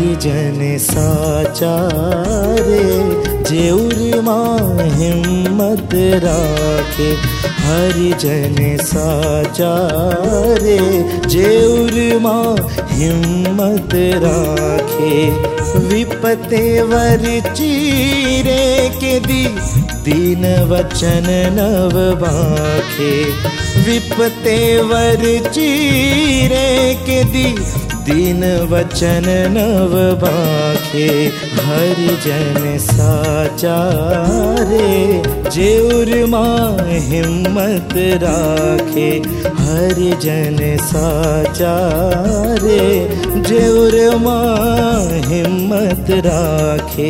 हरिजन साचारे जेउर माँ हिम्मत राखे। हरिजन साचारे जेउर माँ हिम्मत राखे। विपते वर चीरे के दी दीन वचन नव बाखे। विपते वर चीरे के दी दीन वचन नव बाखे। हरिजन साचारे जेउर माँ हिम्मत राखे। हरिजन साचारे जेउर माँ हिम्मत राखे।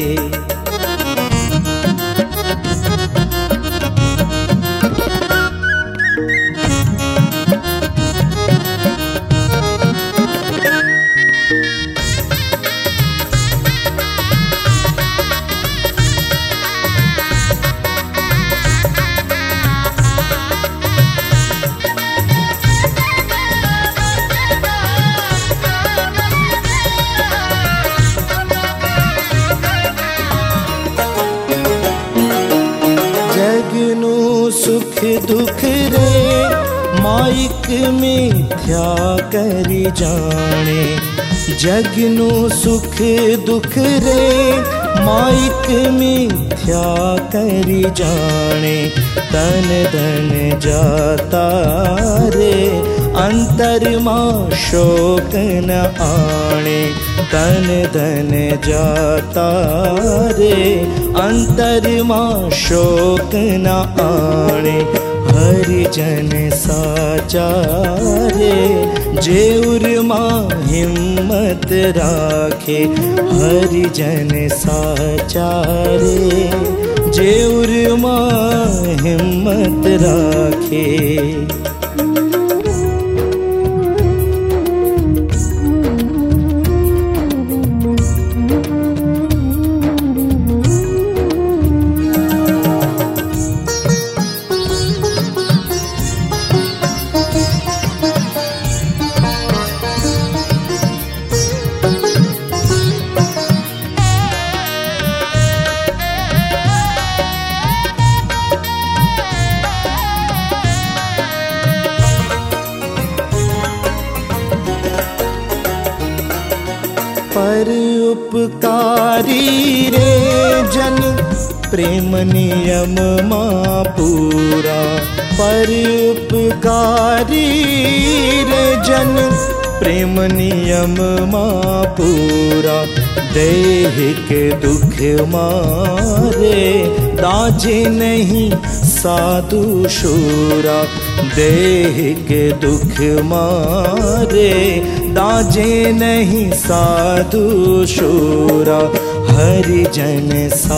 सुख दुख रे माइक मिथ्या करी जाने। जगनु सुख दुख रे माइक मिथ्या करी जाने। तन धन जाता रे अंतर माँ शोक न आने। तन धन जाता रे अंतर माँ शोक न आने। हरिजन साचारे जेउर माँ हिम्मत राखे। हरिजन साचारे जेउर माँ हिम्मत राखे। पर उपकारी रे जन प्रेम नियम माँ पूरा। पर उपकारी रे जन प्रेम नियम माँ पूरा। दैहिक दुख मारे दाजे नहीं साधु शूरा। दैहिक दुख मारे दाजे नहीं साधु शूरा। हरिजन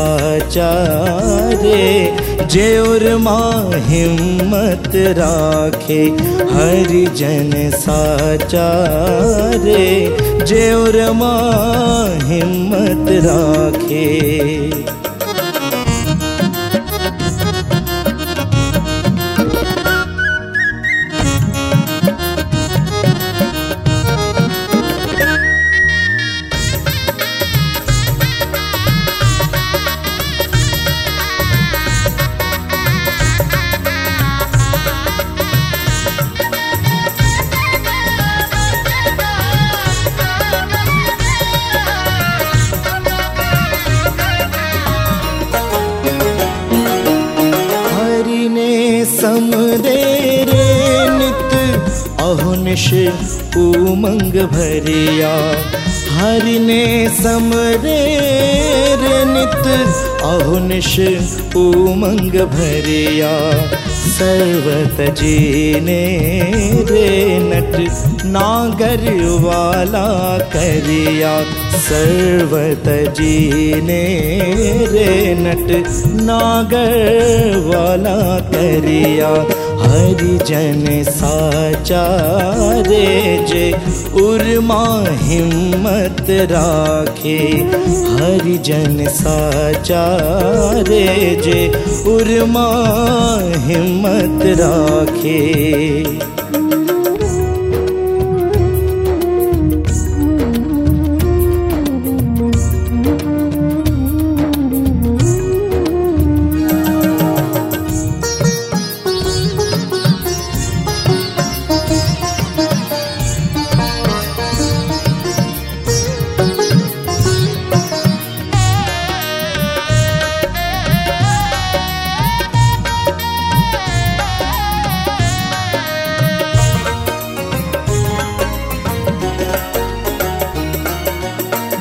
साचारे जेउर माँ हिम्मत राखे। हरिजन साचारे जेउर माँ हिम्मत राखे। समदे रे नित अहुनिश उमंग भरिया। हरि ने समरे रे नित अहुनिश उमंग भरिया। सर्वत जीने रे नट नागर वाला करिया। सर्वत जीने रे नट नागर वाला करिया। हरिजन साचारे जे उर्मा हिम्मत राखे। हरिजन साचारे जे उर्मा हिम्मत राखे।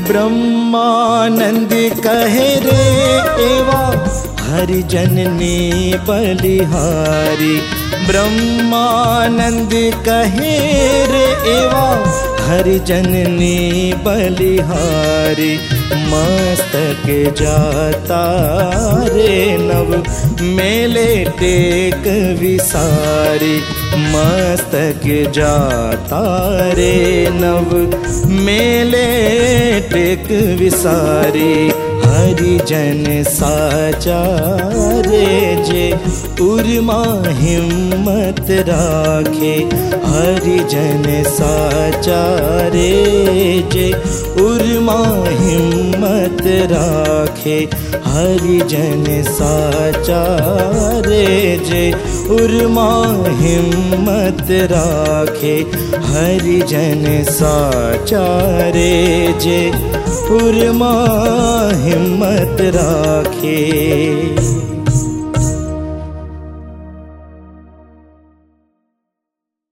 ब्रह्मानंद कहे रे एवा हरिजननी बलिहारी। ब्रह्मानंद कहे रे एवा हरिजननी बलिहारी। मस्तक जाता रे नव मेले टेक विसारी। मस्तक जाता रे नव मेले टेक विसारी। हरिजन साचा रे जे उर्मा हिम्मत राखे। हरिजन साचा रे जे उर्मा हिम्मत राखे। हरिजन साचा रे जे उर्मा हिम्मत राखे। हरिजन साचा रे जे उर्मा हिम्मत राखे।